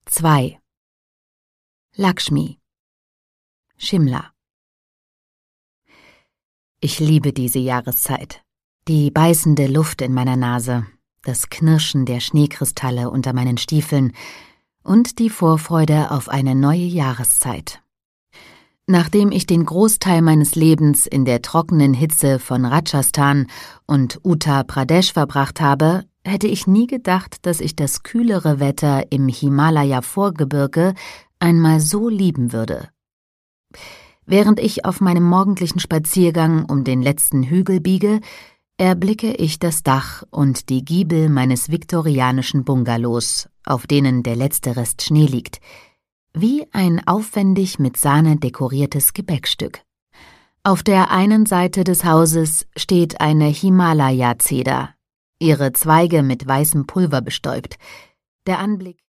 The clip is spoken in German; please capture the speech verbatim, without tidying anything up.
zwei. Lakshmi. Shimla. Ich liebe diese Jahreszeit. Die beißende Luft in meiner Nase, das Knirschen der Schneekristalle unter meinen Stiefeln und die Vorfreude auf eine neue Jahreszeit. Nachdem ich den Großteil meines Lebens in der trockenen Hitze von Rajasthan und Uttar Pradesh verbracht habe, hätte ich nie gedacht, dass ich das kühlere Wetter im Himalaya-Vorgebirge einmal so lieben würde. Während ich auf meinem morgendlichen Spaziergang um den letzten Hügel biege, erblicke ich das Dach und die Giebel meines viktorianischen Bungalows, auf denen der letzte Rest Schnee liegt, wie ein aufwendig mit Sahne dekoriertes Gebäckstück. Auf der einen Seite des Hauses steht eine Himalaya-Zeder, ihre Zweige mit weißem Pulver bestäubt. Der Anblick